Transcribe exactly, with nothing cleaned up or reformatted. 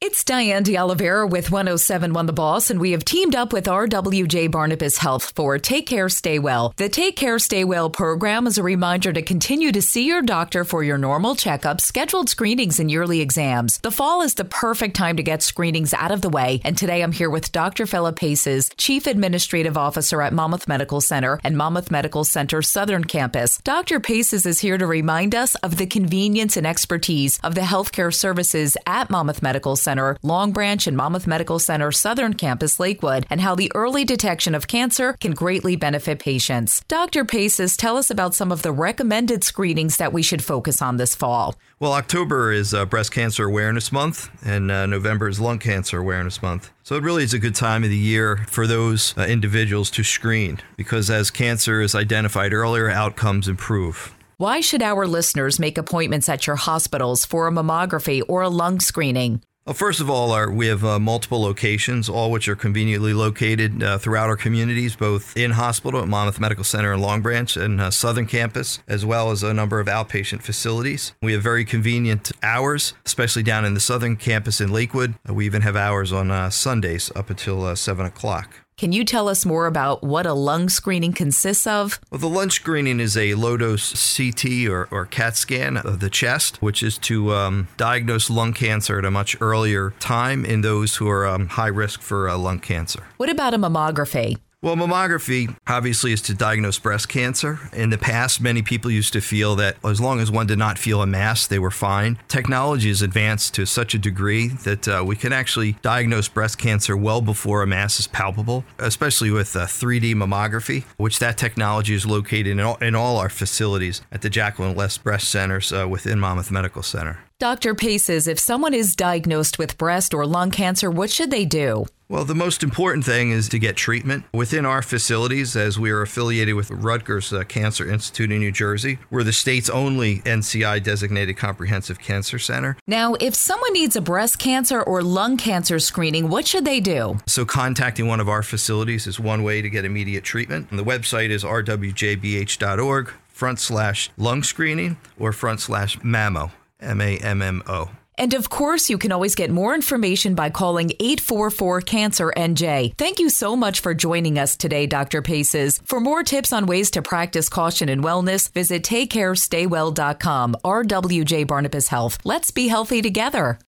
It's Diane De Oliveira with one oh seven one The Boss, and we have teamed up with R W J Barnabas Health for Take Care, Stay Well. The Take Care, Stay Well program is a reminder to continue to see your doctor for your normal checkups, scheduled screenings, and yearly exams. The fall is the perfect time to get screenings out of the way, and today I'm here with Doctor Philip Paces, Chief Administrative Officer at Monmouth Medical Center and Monmouth Medical Center Southern Campus. Doctor Paces is here to remind us of the convenience and expertise of the healthcare services at Monmouth Medical Center, Long Branch, and Monmouth Medical Center Southern Campus Lakewood, and how the early detection of cancer can greatly benefit patients. Doctor Paces, tell us about some of the recommended screenings that we should focus on this fall. Well, October is uh, Breast Cancer Awareness Month, and uh, November is Lung Cancer Awareness Month. So it really is a good time of the year for those uh, individuals to screen, because as cancer is identified earlier, outcomes improve. Why should our listeners make appointments at your hospitals for a mammography or a lung screening? Well, first of all, our, we have uh, multiple locations, all which are conveniently located uh, throughout our communities, both in hospital at Monmouth Medical Center and Long Branch and uh, Southern Campus, as well as a number of outpatient facilities. We have very convenient hours, especially down in the Southern Campus in Lakewood. Uh, we even have hours on uh, Sundays up until uh, seven o'clock. Can you tell us more about what a lung screening consists of? Well, the lung screening is a low-dose C T or, or CAT scan of the chest, which is to um, diagnose lung cancer at a much earlier time in those who are um, high risk for uh, lung cancer. What about a mammography? Well, mammography obviously is to diagnose breast cancer. In the past, many people used to feel that as long as one did not feel a mass, they were fine. Technology has advanced to such a degree that uh, we can actually diagnose breast cancer well before a mass is palpable, especially with uh, three D mammography, which that technology is located in all, in all our facilities at the Jacqueline Less Breast Centers uh, within Monmouth Medical Center. Doctor Paces, if someone is diagnosed with breast or lung cancer, what should they do? Well, the most important thing is to get treatment. Within our facilities, as we are affiliated with Rutgers uh, Cancer Institute in New Jersey, we're the state's only N C I-designated comprehensive cancer center. Now, if someone needs a breast cancer or lung cancer screening, what should they do? So contacting one of our facilities is one way to get immediate treatment. And the website is r w j b h dot org front slash lung screening or front slash mammo, M A M M O. And of course, you can always get more information by calling eight four four cancer N J. Thank you so much for joining us today, Doctor Paces. For more tips on ways to practice caution and wellness, visit take care stay well dot com. R W J Barnabas Health. Let's be healthy together.